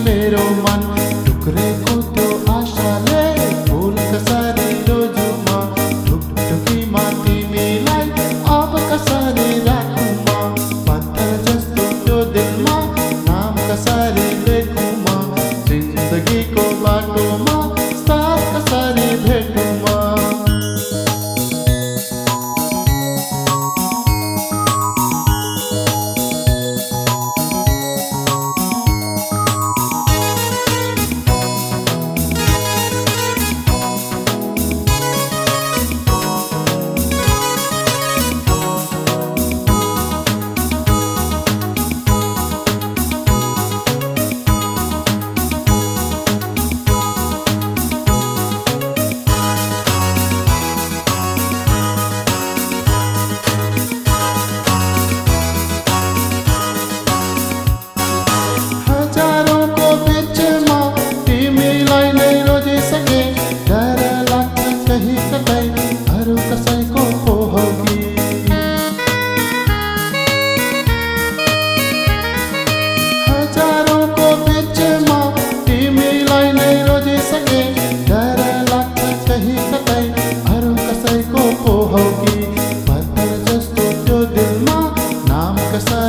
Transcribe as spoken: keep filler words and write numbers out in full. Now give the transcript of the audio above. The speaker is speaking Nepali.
मेरो मन टुक्रेको त्यो आशाले फुल कसरी रोजुमा ढुकढुकीमा तिमीलाई अब कसरी राखुमा पत्थर जस्तो त्यो दिलमा नाम कसरी लेखुमा जिन्दगीको बाटोमा साथ कसरी भेटुमा कसैको पो होगी हजारौं को बीचमा तिमीलाई नै रोजिसके डर लाग्छ कहीं कतै अरू कसैको पो होगी पत्थर जस्तो त्यो दिलमा नाम कसरी